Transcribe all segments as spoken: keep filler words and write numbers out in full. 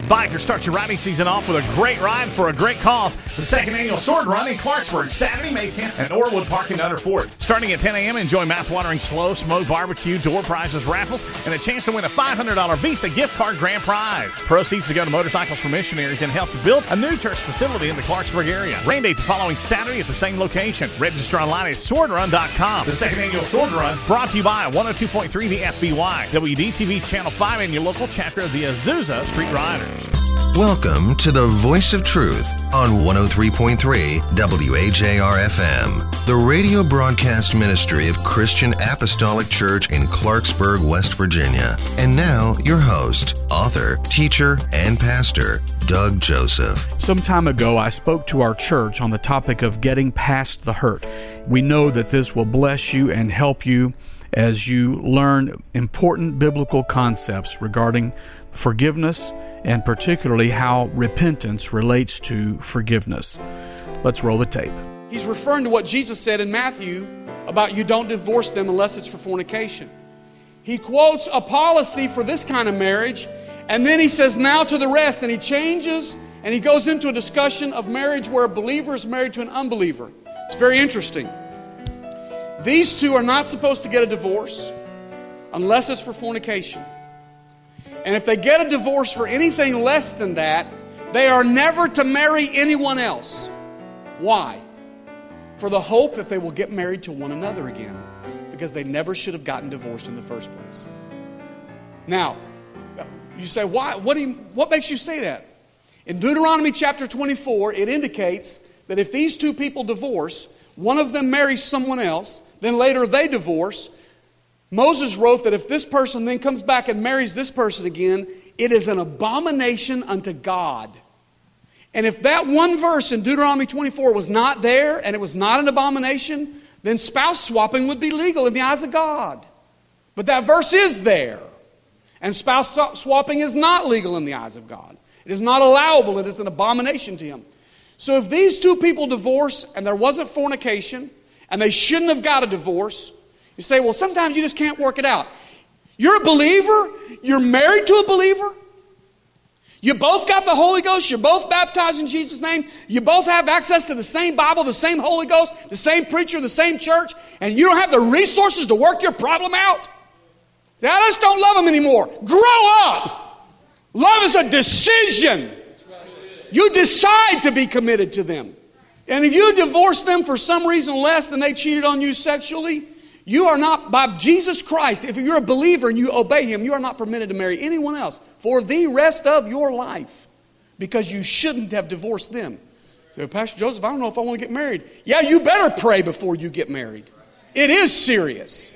Bikers, start your riding season off with a great ride for a great cause. The second annual Sword Run in Clarksburg, Saturday, May tenth at Norwood Park in Utterford. Starting at ten a.m., enjoy mouth-watering slow smoke barbecue, door prizes, raffles, and a chance to win a five hundred dollars Visa gift card grand prize. Proceeds to go to Motorcycles for Missionaries and help to build a new church facility in the Clarksburg area. Rain date the following Saturday at the same location. Register online at sword run dot com. The second annual Sword Run brought to you by one oh two point three The F B Y, W D T V Channel five, and your local chapter of the Azusa Street Riders. Welcome to the Voice of Truth on one oh three point three W A J R F M, the radio broadcast ministry of Christian Apostolic Church in Clarksburg, West Virginia. And now, your host, author, teacher, and pastor, Doug Joseph. Some time ago, I spoke to our church on the topic of getting past the hurt. We know that this will bless you and help you as you learn important biblical concepts regarding forgiveness, and particularly how repentance relates to forgiveness. Let's roll the tape. He's referring to what Jesus said in Matthew about you don't divorce them unless it's for fornication. He quotes a policy for this kind of marriage, and then he says, now to the rest, and he changes, and he goes into a discussion of marriage where a believer is married to an unbeliever. It's very interesting. These two are not supposed to get a divorce unless it's for fornication. And if they get a divorce for anything less than that, they are never to marry anyone else. Why? For the hope that they will get married to one another again, because they never should have gotten divorced in the first place. Now, you say, why? What do you, what makes you say that? In Deuteronomy chapter twenty-four, it indicates that if these two people divorce, one of them marries someone else, then later they divorce, Moses wrote that if this person then comes back and marries this person again, it is an abomination unto God. And if that one verse in Deuteronomy twenty-four was not there and it was not an abomination, then spouse swapping would be legal in the eyes of God. But that verse is there. And spouse swapping is not legal in the eyes of God. It is not allowable. It is an abomination to Him. So if these two people divorce and there wasn't fornication and they shouldn't have got a divorce, you say, well, sometimes you just can't work it out. You're a believer. You're married to a believer. You both got the Holy Ghost. You're both baptized in Jesus' name. You both have access to the same Bible, the same Holy Ghost, the same preacher, the same church, and you don't have the resources to work your problem out. I just don't love them anymore. Grow up. Love is a decision. You decide to be committed to them. And if you divorce them for some reason less than they cheated on you sexually, you are not, by Jesus Christ, if you're a believer and you obey Him, you are not permitted to marry anyone else for the rest of your life, because you shouldn't have divorced them. So, Pastor Joseph, I don't know if I want to get married. Yeah, you better pray before you get married. It is serious.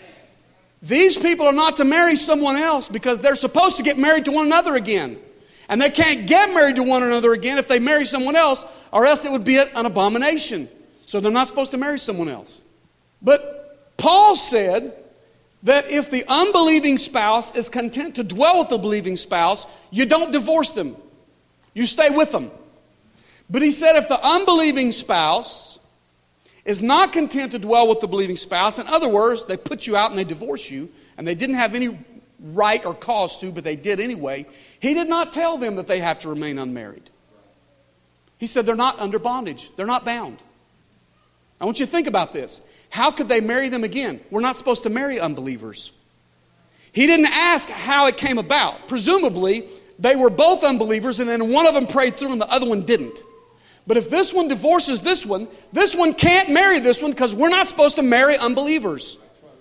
These people are not to marry someone else because they're supposed to get married to one another again. And they can't get married to one another again if they marry someone else, or else it would be an abomination. So they're not supposed to marry someone else. But Paul said that if the unbelieving spouse is content to dwell with the believing spouse, you don't divorce them. You stay with them. But he said if the unbelieving spouse is not content to dwell with the believing spouse, in other words, they put you out and they divorce you, and they didn't have any right or cause to, but they did anyway, he did not tell them that they have to remain unmarried. He said they're not under bondage. They're not bound. I want you to think about this. How could they marry them again? We're not supposed to marry unbelievers. He didn't ask how it came about. Presumably, they were both unbelievers, and then one of them prayed through and the other one didn't. But if this one divorces this one, this one can't marry this one because we're not supposed to marry unbelievers.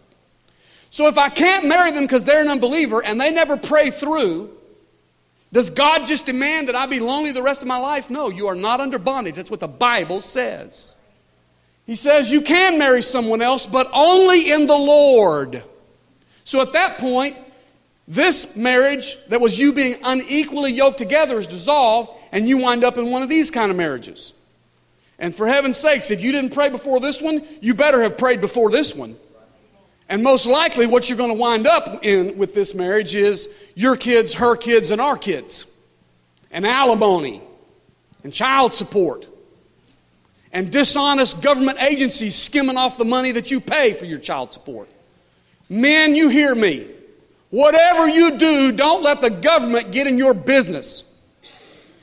So if I can't marry them because they're an unbeliever and they never pray through, does God just demand that I be lonely the rest of my life? No, you are not under bondage. That's what the Bible says. He says you can marry someone else, but only in the Lord. So at that point, this marriage that was you being unequally yoked together is dissolved, and you wind up in one of these kind of marriages. And for heaven's sakes, if you didn't pray before this one, you better have prayed before this one. And most likely what you're going to wind up in with this marriage is your kids, her kids, and our kids. And alimony. And child support. And dishonest government agencies skimming off the money that you pay for your child support. Men, you hear me. Whatever you do, don't let the government get in your business.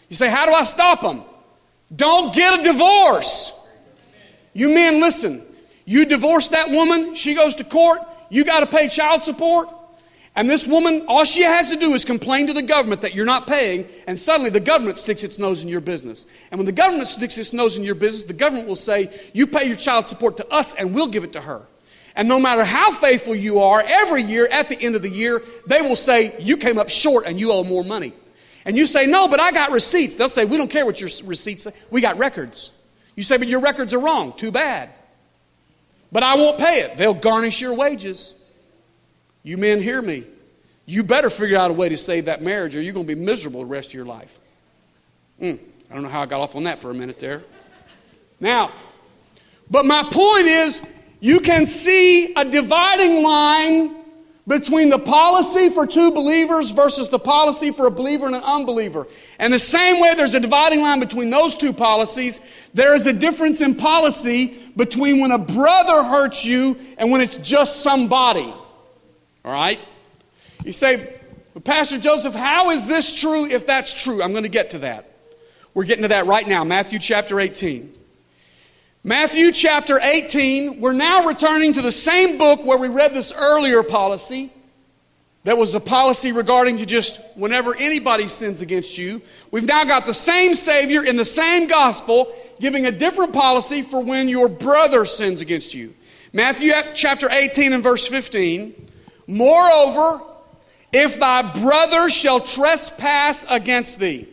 You say, how do I stop them? Don't get a divorce. You men, listen. You divorce that woman, she goes to court, you got to pay child support. And this woman, all she has to do is complain to the government that you're not paying, and suddenly the government sticks its nose in your business. And when the government sticks its nose in your business, the government will say, you pay your child support to us and we'll give it to her. And no matter how faithful you are, every year, at the end of the year, they will say, you came up short and you owe more money. And you say, no, but I got receipts. They'll say, we don't care what your receipts say. We got records. You say, but your records are wrong. Too bad. But I won't pay it. They'll garnish your wages. You men hear me. You better figure out a way to save that marriage or you're going to be miserable the rest of your life. Mm, I don't know how I got off on that for a minute there. Now, but my point is, you can see a dividing line between the policy for two believers versus the policy for a believer and an unbeliever. And the same way there's a dividing line between those two policies, there is a difference in policy between when a brother hurts you and when it's just somebody. All right? You say, Pastor Joseph, how is this true if that's true? I'm going to get to that. We're getting to that right now, Matthew chapter eighteen. Matthew chapter eighteen, we're now returning to the same book where we read this earlier policy. That was a policy regarding to just whenever anybody sins against you. We've now got the same Savior in the same gospel giving a different policy for when your brother sins against you. Matthew chapter eighteen and verse fifteen. Moreover, if thy brother shall trespass against thee.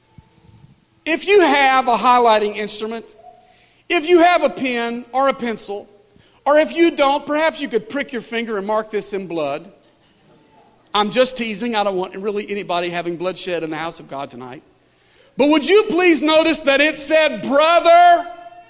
If you have a highlighting instrument, if you have a pen or a pencil, or if you don't, perhaps you could prick your finger and mark this in blood. I'm just teasing. I don't want really anybody having bloodshed in the house of God tonight. But would you please notice that it said, brother?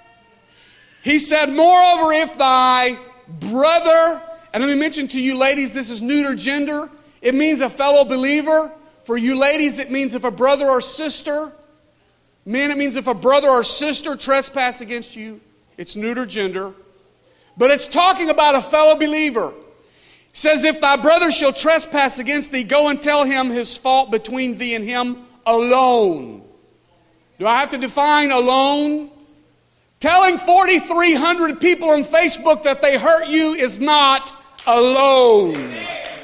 He said, moreover, if thy brother, and let me mention to you ladies, this is neuter gender. It means a fellow believer. For you ladies, it means if a brother or sister. Men, it means if a brother or sister trespass against you. It's neuter gender. But it's talking about a fellow believer. It says, if thy brother shall trespass against thee, go and tell him his fault between thee and him alone. Do I have to define alone? Telling forty-three hundred people on Facebook that they hurt you is not alone.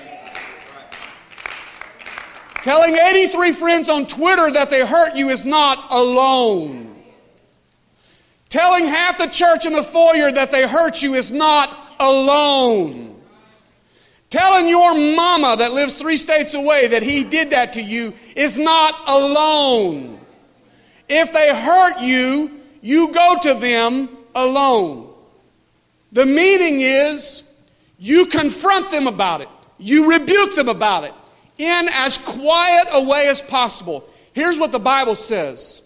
Telling eighty-three friends on Twitter that they hurt you is not alone. Telling half the church in the foyer that they hurt you is not alone. Telling your mama that lives three states away that he did that to you is not alone. If they hurt you, you go to them alone. The meaning is you confront them about it. You rebuke them about it. In as quiet a way as possible. Here's what the Bible says.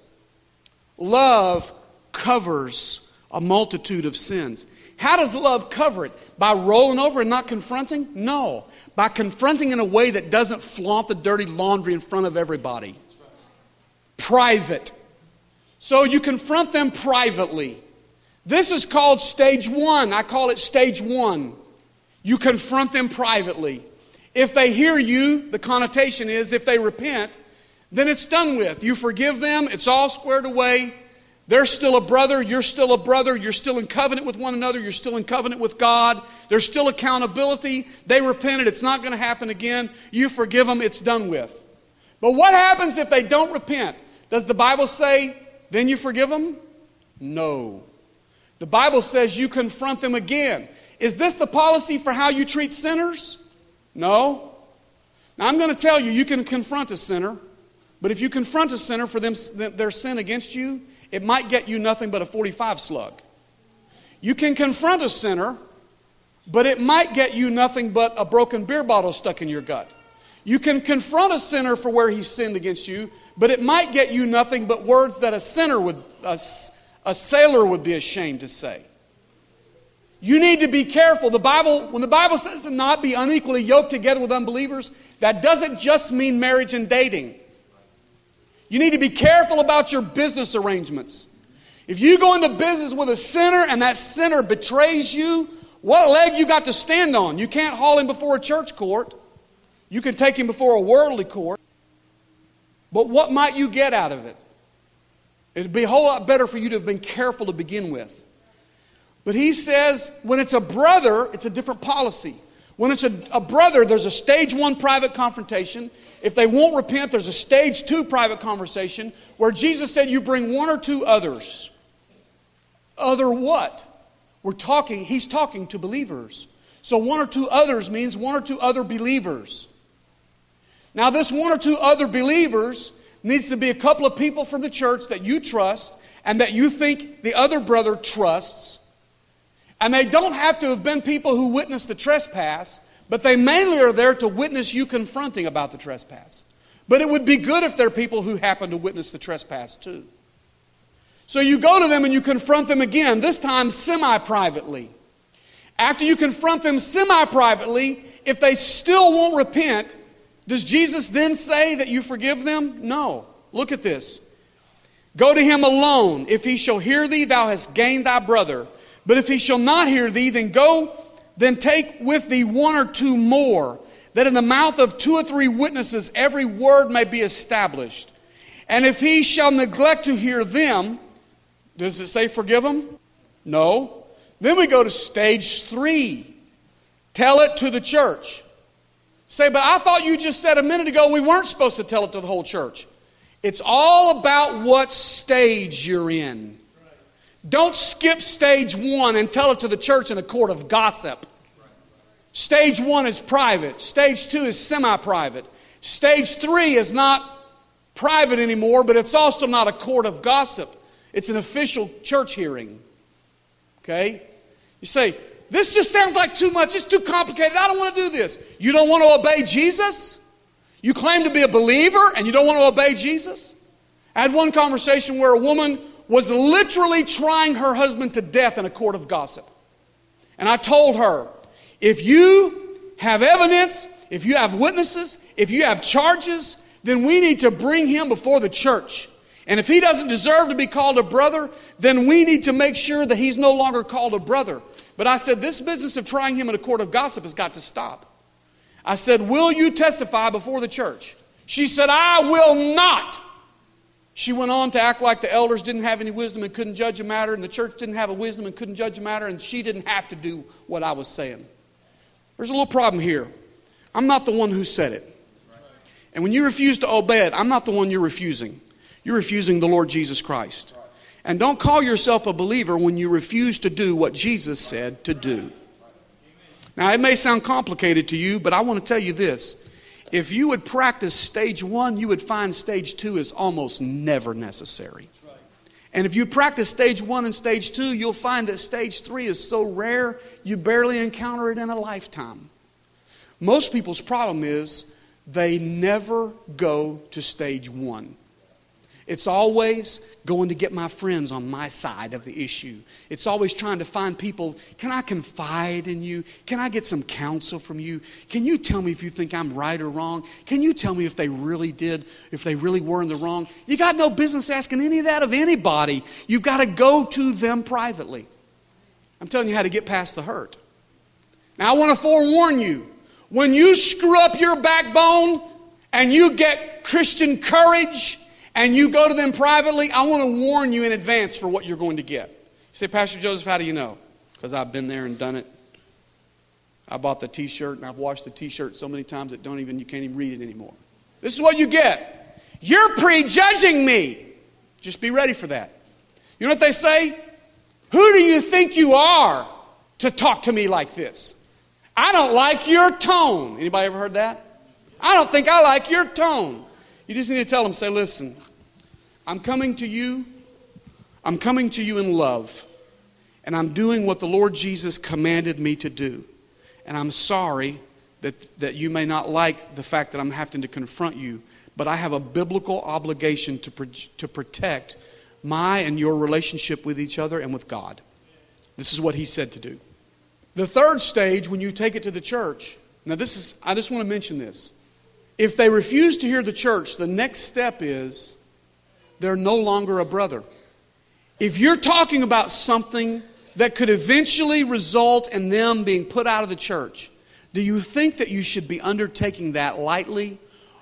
Love covers a multitude of sins. How does love cover it? By rolling over and not confronting? No. By confronting in a way that doesn't flaunt the dirty laundry in front of everybody. Private. So you confront them privately. This is called stage one. I call it stage one. You confront them privately. If they hear you, the connotation is if they repent, then it's done with. You forgive them, it's all squared away. They're still a brother, you're still a brother, you're still in covenant with one another, you're still in covenant with God. There's still accountability. They repented, it's not going to happen again. You forgive them, it's done with. But what happens if they don't repent? Does the Bible say, then you forgive them? No. The Bible says you confront them again. Is this the policy for how you treat sinners? No. Now I'm going to tell you, you can confront a sinner, but if you confront a sinner for them their sin against you, it might get you nothing but a forty-five slug. You can confront a sinner, but it might get you nothing but a broken beer bottle stuck in your gut. You can confront a sinner for where he sinned against you, but it might get you nothing but words that a sinner would, a, a sailor would be ashamed to say. You need to be careful. The Bible, when the Bible says to not be unequally yoked together with unbelievers, that doesn't just mean marriage and dating. You need to be careful about your business arrangements. If you go into business with a sinner and that sinner betrays you, what leg you got to stand on? You can't haul him before a church court. You can take him before a worldly court. But what might you get out of it? It'd be a whole lot better for you to have been careful to begin with. But he says, when it's a brother, it's a different policy. When it's a, a brother, there's a stage one private confrontation. If they won't repent, there's a stage two private conversation where Jesus said you bring one or two others. Other what? We're talking, he's talking to believers. So one or two others means one or two other believers. Now this one or two other believers needs to be a couple of people from the church that you trust and that you think the other brother trusts. And they don't have to have been people who witnessed the trespass, but they mainly are there to witness you confronting about the trespass. But it would be good if they're people who happen to witness the trespass too. So you go to them and you confront them again, this time semi-privately. After you confront them semi-privately, if they still won't repent, does Jesus then say that you forgive them? No. Look at this. Go to him alone. If he shall hear thee, thou hast gained thy brother. But if he shall not hear thee, then go, then take with thee one or two more, that in the mouth of two or three witnesses every word may be established. And if he shall neglect to hear them, does it say forgive him? No. Then we go to stage three. Tell it to the church. Say, but I thought you just said a minute ago we weren't supposed to tell it to the whole church. It's all about what stage you're in. Don't skip stage one and tell it to the church in a court of gossip. Stage one is private. Stage two is semi-private. Stage three is not private anymore, but it's also not a court of gossip. It's an official church hearing. Okay? You say, this just sounds like too much. It's too complicated. I don't want to do this. You don't want to obey Jesus? You claim to be a believer and you don't want to obey Jesus? I had one conversation where a woman was literally trying her husband to death in a court of gossip. And I told her, if you have evidence, if you have witnesses, if you have charges, then we need to bring him before the church. And if he doesn't deserve to be called a brother, then we need to make sure that he's no longer called a brother. But I said, this business of trying him in a court of gossip has got to stop. I said, will you testify before the church? She said, I will not. She went on to act like the elders didn't have any wisdom and couldn't judge a matter, and the church didn't have a wisdom and couldn't judge a matter, and she didn't have to do what I was saying. There's a little problem here. I'm not the one who said it. And when you refuse to obey it, I'm not the one you're refusing. You're refusing the Lord Jesus Christ. And don't call yourself a believer when you refuse to do what Jesus said to do. Now, it may sound complicated to you, but I want to tell you this. If you would practice stage one, you would find stage two is almost never necessary. And if you practice stage one and stage two, you'll find that stage three is so rare, you barely encounter it in a lifetime. Most people's problem is they never go to stage one. It's always going to get my friends on my side of the issue. It's always trying to find people, can I confide in you? Can I get some counsel from you? Can you tell me if you think I'm right or wrong? Can you tell me if they really did, if they really were in the wrong? You got no business asking any of that of anybody. You've got to go to them privately. I'm telling you how to get past the hurt. Now I want to forewarn you, when you screw up your backbone and you get Christian courage and you go to them privately, I want to warn you in advance for what you're going to get. You say, Pastor Joseph, how do you know? Because I've been there and done it. I bought the t-shirt and I've washed the t-shirt so many times that don't even you can't even read it anymore. This is what you get. You're prejudging me. Just be ready for that. You know what they say? Who do you think you are to talk to me like this? I don't like your tone. Anybody ever heard that? I don't think I like your tone. You just need to tell them, say, listen, I'm coming to you. I'm coming to you in love. And I'm doing what the Lord Jesus commanded me to do. And I'm sorry that, that you may not like the fact that I'm having to confront you. But I have a biblical obligation to, pro- to protect my and your relationship with each other and with God. This is what he said to do. The third stage, when you take it to the church, now this is, I just want to mention this. If they refuse to hear the church, the next step is they're no longer a brother. If you're talking about something that could eventually result in them being put out of the church, do you think that you should be undertaking that lightly?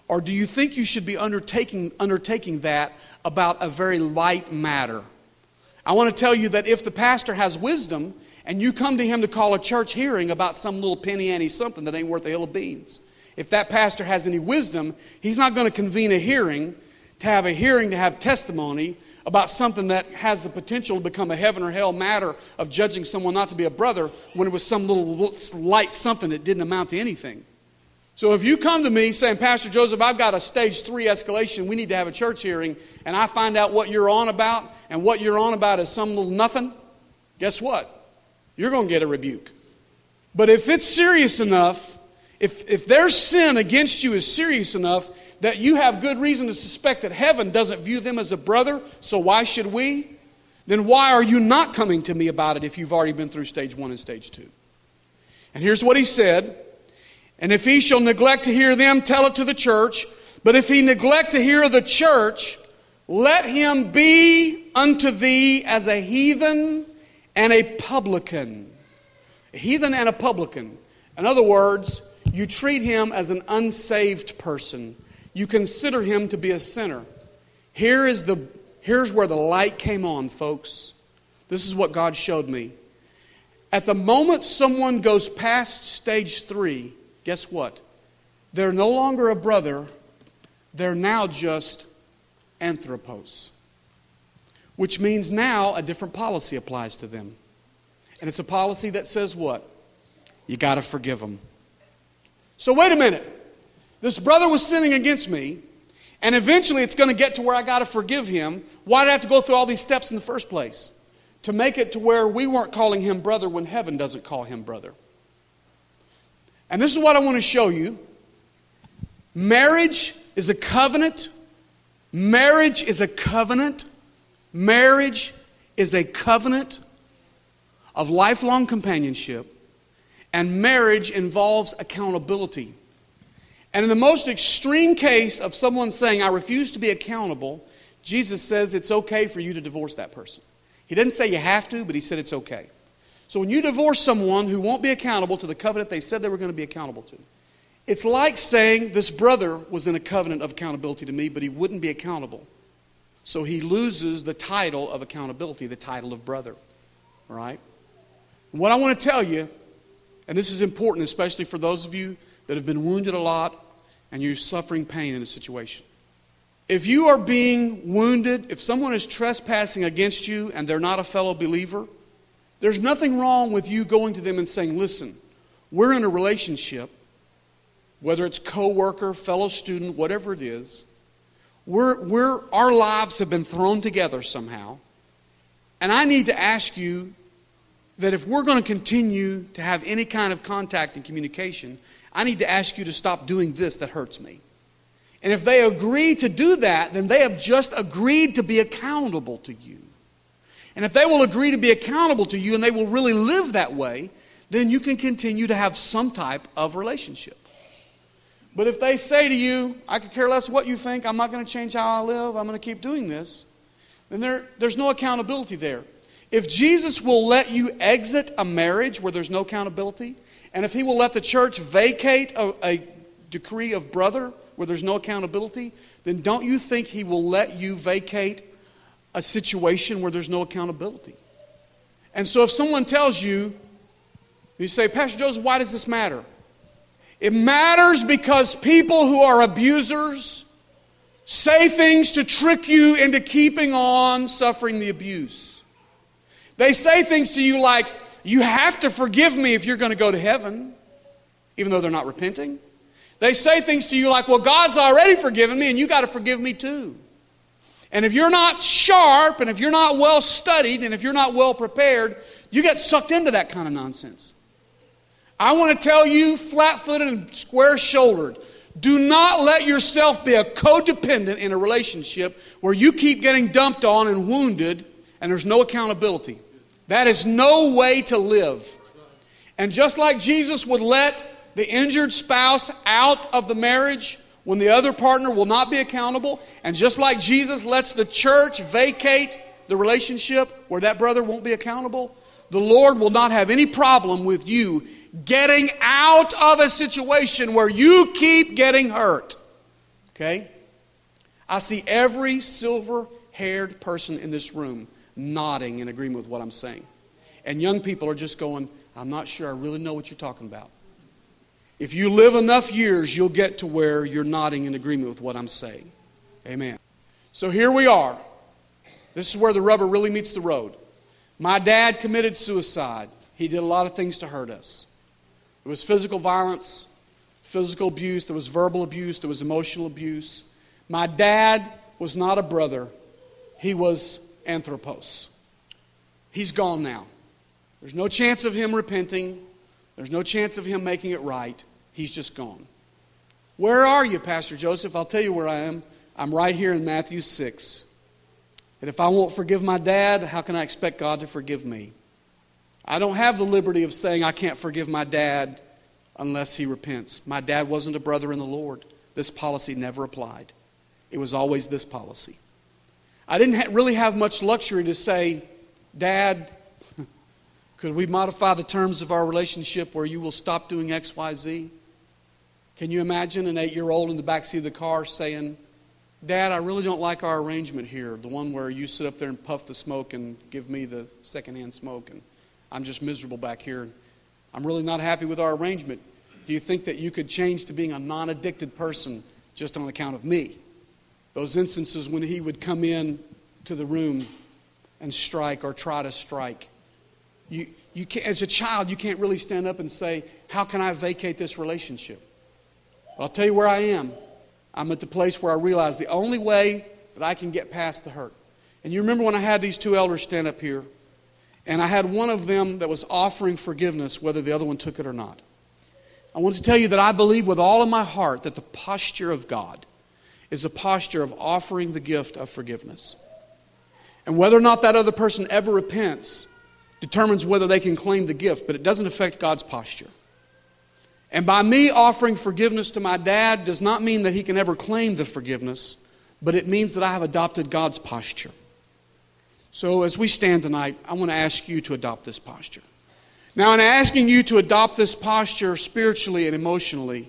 Or do you think you should be undertaking, undertaking that about a very light matter? I want to tell you that if the pastor has wisdom and you come to him to call a church hearing about some little penny ante something that ain't worth a hill of beans, if that pastor has any wisdom, he's not going to convene a hearing to have a hearing to have testimony about something that has the potential to become a heaven or hell matter of judging someone not to be a brother when it was some little light something that didn't amount to anything. So if you come to me saying, Pastor Joseph, I've got a stage three escalation, we need to have a church hearing, and I find out what you're on about, and what you're on about is some little nothing, guess what? You're going to get a rebuke. But if it's serious enough, if, if their sin against you is serious enough that you have good reason to suspect that heaven doesn't view them as a brother, so why should we? Then why are you not coming to me about it if you've already been through stage one and stage two? And here's what he said. And if he shall neglect to hear them, tell it to the church. But if he neglect to hear the church, let him be unto thee as a heathen and a publican. A heathen and a publican. In other words, you treat him as an unsaved person. You consider him to be a sinner. Here is the, here's where the light came on, folks. This is what God showed me. At the moment someone goes past stage three, guess what? They're no longer a brother. They're now just anthropos. Which means now a different policy applies to them. And it's a policy that says what? You got to forgive them. So wait a minute. This brother was sinning against me, and eventually it's going to get to where I got to forgive him. Why did I have to go through all these steps in the first place? To make it to where we weren't calling him brother when heaven doesn't call him brother. And this is what I want to show you. Marriage is a covenant. Marriage is a covenant. Marriage is a covenant of lifelong companionship. And marriage involves accountability. And in the most extreme case of someone saying, I refuse to be accountable, Jesus says it's okay for you to divorce that person. He didn't say you have to, but he said it's okay. So when you divorce someone who won't be accountable to the covenant they said they were going to be accountable to, it's like saying this brother was in a covenant of accountability to me, but he wouldn't be accountable. So he loses the title of accountability, the title of brother. All right? What I want to tell you, and this is important especially for those of you that have been wounded a lot and you're suffering pain in a situation. If you are being wounded, if someone is trespassing against you and they're not a fellow believer, there's nothing wrong with you going to them and saying, listen, we're in a relationship, whether it's co-worker, fellow student, whatever it is, we're, we're, our lives have been thrown together somehow, and I need to ask you that if we're going to continue to have any kind of contact and communication, I need to ask you to stop doing this that hurts me. And if they agree to do that, then they have just agreed to be accountable to you. And if they will agree to be accountable to you and they will really live that way, then you can continue to have some type of relationship. But if they say to you, I could care less what you think, I'm not going to change how I live, I'm going to keep doing this, then there, there's no accountability there. If Jesus will let you exit a marriage where there's no accountability, and if he will let the church vacate a, a decree of brother where there's no accountability, then don't you think he will let you vacate a situation where there's no accountability? And so if someone tells you, you say, Pastor Joseph, why does this matter? It matters because people who are abusers say things to trick you into keeping on suffering the abuse. They say things to you like, you have to forgive me if you're going to go to heaven, even though they're not repenting. They say things to you like, well, God's already forgiven me and you got to forgive me too. And if you're not sharp and if you're not well studied and if you're not well prepared, you get sucked into that kind of nonsense. I want to tell you, flat-footed and square-shouldered, do not let yourself be a codependent in a relationship where you keep getting dumped on and wounded and there's no accountability. That is no way to live. And just like Jesus would let the injured spouse out of the marriage when the other partner will not be accountable, and just like Jesus lets the church vacate the relationship where that brother won't be accountable, the Lord will not have any problem with you getting out of a situation where you keep getting hurt. Okay? I see every silver-haired person in this room nodding in agreement with what I'm saying. And young people are just going, I'm not sure I really know what you're talking about. If you live enough years, you'll get to where you're nodding in agreement with what I'm saying. Amen. So here we are. This is where the rubber really meets the road. My dad committed suicide. He did a lot of things to hurt us. There was physical violence, physical abuse, there was verbal abuse, there was emotional abuse. My dad was not a brother. He was anthropos. He's gone now. There's no chance of him repenting. There's no chance of him making it right. He's just gone. Where are you, Pastor Joseph? I'll tell you where I am. I'm right here in Matthew six. And if I won't forgive my dad, how can I expect God to forgive me? I don't have the liberty of saying I can't forgive my dad unless he repents. My dad wasn't a brother in the Lord. This policy never applied. It was always this policy. I didn't ha- really have much luxury to say, Dad, could we modify the terms of our relationship where you will stop doing X, Y, Z? Can you imagine an eight-year-old in the backseat of the car saying, Dad, I really don't like our arrangement here, the one where you sit up there and puff the smoke and give me the secondhand smoke, and I'm just miserable back here. I'm really not happy with our arrangement. Do you think that you could change to being a non-addicted person just on account of me? Those instances when he would come in to the room and strike or try to strike. You, you can't, as a child, you can't really stand up and say, how can I vacate this relationship? But I'll tell you where I am. I'm at the place where I realize the only way that I can get past the hurt. And you remember when I had these two elders stand up here, and I had one of them that was offering forgiveness, whether the other one took it or not. I want to tell you that I believe with all of my heart that the posture of God is a posture of offering the gift of forgiveness. And whether or not that other person ever repents determines whether they can claim the gift, but it doesn't affect God's posture. And by me offering forgiveness to my dad does not mean that he can ever claim the forgiveness, but it means that I have adopted God's posture. So as we stand tonight, I want to ask you to adopt this posture. Now, in asking you to adopt this posture spiritually and emotionally,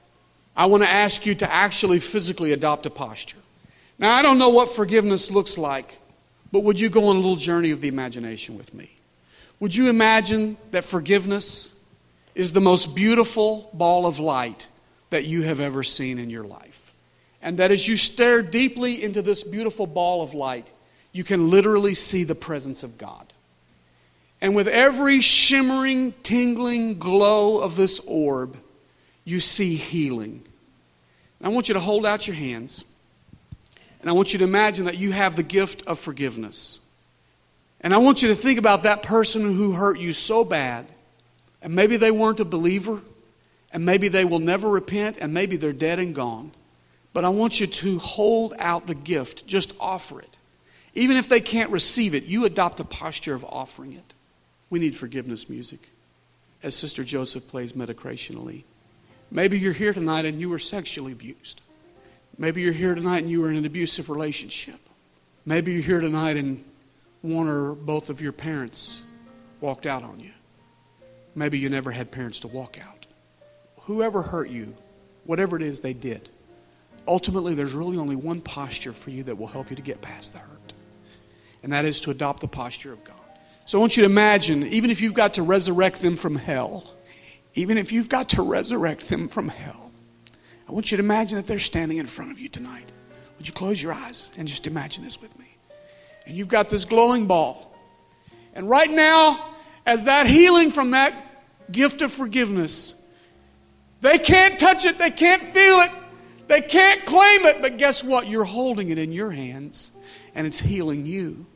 I want to ask you to actually physically adopt a posture. Now, I don't know what forgiveness looks like, but would you go on a little journey of the imagination with me? Would you imagine that forgiveness is the most beautiful ball of light that you have ever seen in your life? And that as you stare deeply into this beautiful ball of light, you can literally see the presence of God. And with every shimmering, tingling glow of this orb, you see healing. And I want you to hold out your hands. And I want you to imagine that you have the gift of forgiveness. And I want you to think about that person who hurt you so bad. And maybe they weren't a believer. And maybe they will never repent. And maybe they're dead and gone. But I want you to hold out the gift. Just offer it. Even if they can't receive it, you adopt a posture of offering it. We need forgiveness music as Sister Joseph plays Metacrationally. Maybe you're here tonight and you were sexually abused. Maybe you're here tonight and you were in an abusive relationship. Maybe you're here tonight and one or both of your parents walked out on you. Maybe you never had parents to walk out. Whoever hurt you, whatever it is they did, ultimately there's really only one posture for you that will help you to get past the hurt. And that is to adopt the posture of God. So I want you to imagine, even if you've got to resurrect them from hell, even if you've got to resurrect them from hell, I want you to imagine that they're standing in front of you tonight. Would you close your eyes and just imagine this with me? And you've got this glowing ball. And right now, as that healing from that gift of forgiveness, they can't touch it, they can't feel it, they can't claim it, but guess what? You're holding it in your hands, and it's healing you.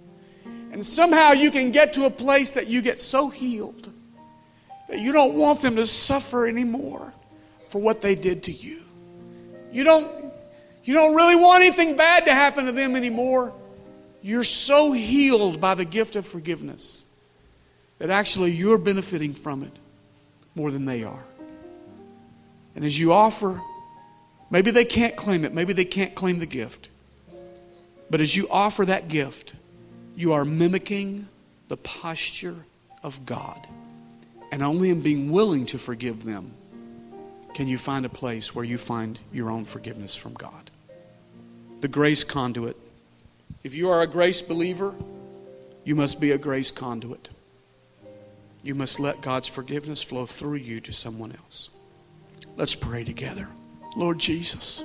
And somehow you can get to a place that you get so healed that you don't want them to suffer anymore for what they did to you. You don't, you don't really want anything bad to happen to them anymore. You're so healed by the gift of forgiveness that actually you're benefiting from it more than they are. And as you offer, maybe they can't claim it, maybe they can't claim the gift. But as you offer that gift, you are mimicking the posture of God. And only in being willing to forgive them can you find a place where you find your own forgiveness from God? The grace conduit. If you are a grace believer, you must be a grace conduit. You must let God's forgiveness flow through you to someone else. Let's pray together. Lord Jesus,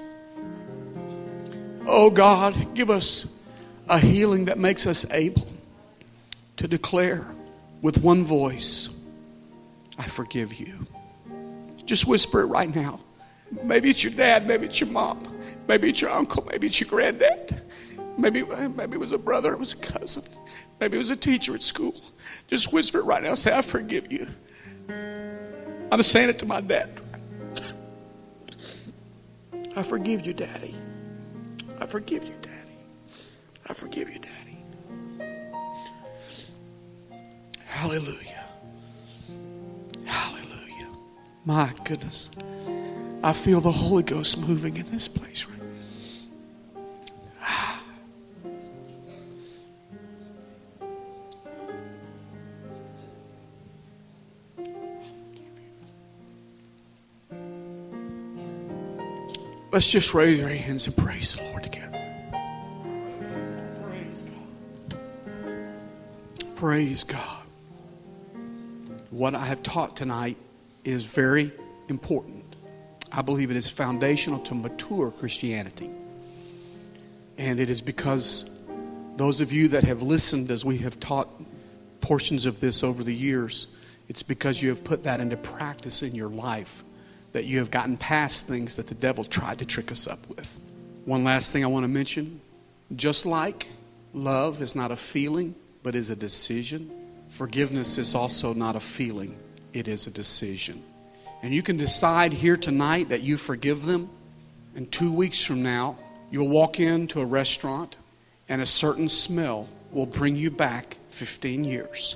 oh God, give us a healing that makes us able to declare with one voice, I forgive you. Just whisper it right now. Maybe it's your dad, maybe it's your mom, maybe it's your uncle, maybe it's your granddad. Maybe, maybe it was a brother, it was a cousin. Maybe it was a teacher at school. Just whisper it right now. Say, I forgive you. I'm saying it to my dad. I forgive you, Daddy. I forgive you, Daddy. I forgive you, Daddy. Hallelujah. Hallelujah. My goodness. I feel the Holy Ghost moving in this place right now. Let's just raise our hands and praise the Lord together. Praise God. Praise God. What I have taught tonight is very important. I believe it is foundational to mature Christianity. And it is because those of you that have listened as we have taught portions of this over the years, it's because you have put that into practice in your life, that you have gotten past things that the devil tried to trick us up with. One last thing I want to mention. Just like love is not a feeling, but is a decision, forgiveness is also not a feeling, it is a decision. And you can decide here tonight that you forgive them, and two weeks from now, you'll walk into a restaurant and a certain smell will bring you back fifteen years.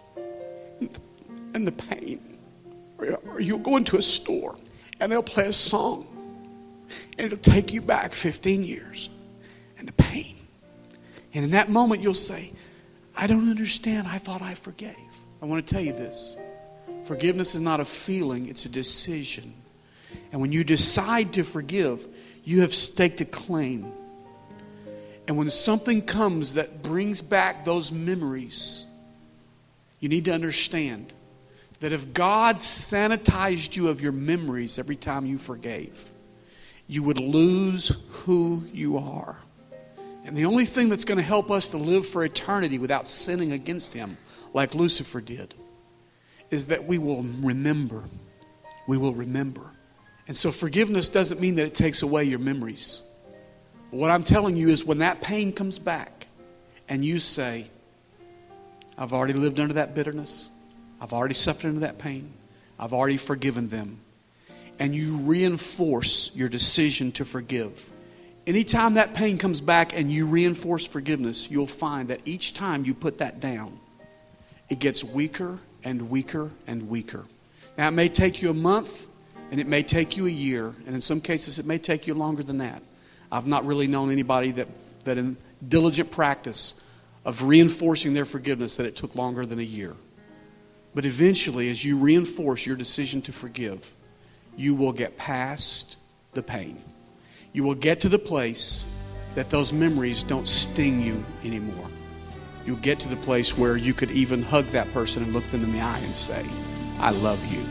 And the pain. Or you'll go into a store and they'll play a song and it'll take you back fifteen years. And the pain. And in that moment you'll say, I don't understand. I thought I forgave. I want to tell you this. Forgiveness is not a feeling, it's a decision. And when you decide to forgive, you have staked a claim. And when something comes that brings back those memories, you need to understand that if God sanitized you of your memories every time you forgave, you would lose who you are. And the only thing that's going to help us to live for eternity without sinning against Him, like Lucifer did, is that we will remember. We will remember. And so forgiveness doesn't mean that it takes away your memories. But what I'm telling you is when that pain comes back and you say, I've already lived under that bitterness. I've already suffered under that pain. I've already forgiven them. And you reinforce your decision to forgive. Anytime that pain comes back and you reinforce forgiveness, you'll find that each time you put that down, it gets weaker and weaker and weaker. Now, it may take you a month, and it may take you a year, and in some cases it may take you longer than that. I've not really known anybody that, that in diligent practice of reinforcing their forgiveness that it took longer than a year. But eventually, as you reinforce your decision to forgive, you will get past the pain. You will get to the place that those memories don't sting you anymore. You'll get to the place where you could even hug that person and look them in the eye and say, I love you.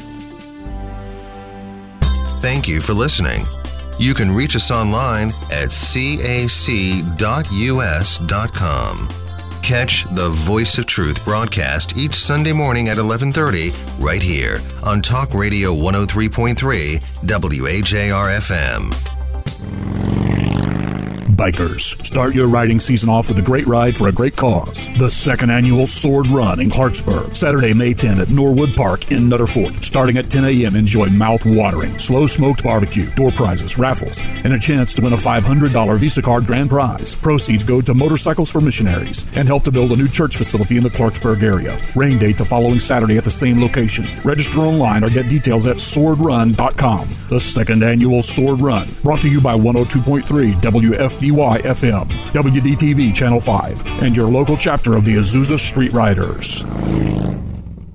Thank you for listening. You can reach us online at c a c dot u s dot com. Catch the Voice of Truth broadcast each Sunday morning at eleven thirty right here on Talk Radio one oh three point three W A J R F M. Bikers, start your riding season off with a great ride for a great cause. The second annual Sword Run in Clarksburg, Saturday, May tenth at Norwood Park in Nutter Fort. Starting at ten a.m., enjoy mouth-watering, slow-smoked barbecue, door prizes, raffles, and a chance to win a five hundred dollars Visa card grand prize. Proceeds go to Motorcycles for Missionaries and help to build a new church facility in the Clarksburg area. Rain date the following Saturday at the same location. Register online or get details at sword run dot com. The second annual Sword Run, brought to you by one oh two point three W F B Y F M, W D T V Channel five, and your local chapter of the Azusa Street Riders.